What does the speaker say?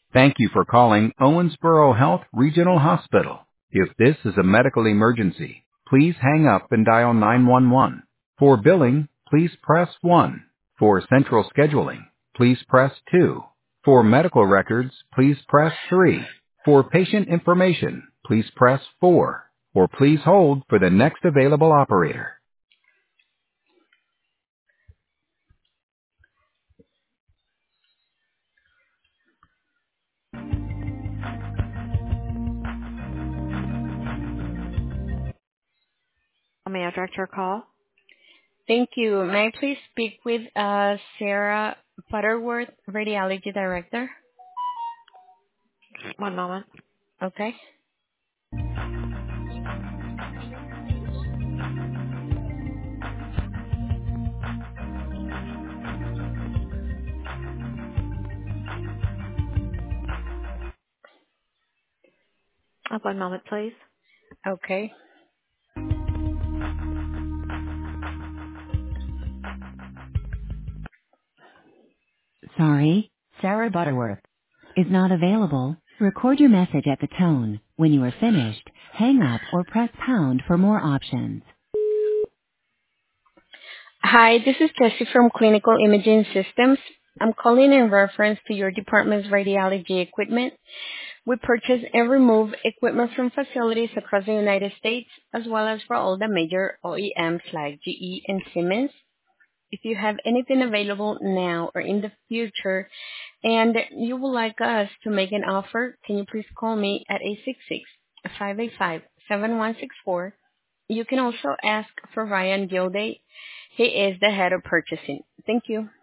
Thank you for calling Owensboro Health Regional Hospital. If this is a medical emergency, please hang up and dial 911. For billing, please press 1. For central scheduling, please press 2. For medical records, please press 3. For patient information, please press 4. Or please hold for the next available operator. May I direct your call? Thank you. May I please speak with Sarah Butterworth, Radiology Director? One moment. Okay. One moment, please. Okay. Sorry, Sarah Butterworth is not available. Record your message at the tone. When you are finished, hang up or press pound for more options. Hi, this is Jessie from Clinical Imaging Systems. I'm calling in reference to your department's radiology equipment. We purchase and remove equipment from facilities across the United States, as well as for all the major OEMs like GE and Siemens. If you have anything available now or in the future and you would like us to make an offer, can you please call me at 866-585-7164. You can also ask for Ryan Gilday. He is the head of purchasing. Thank you.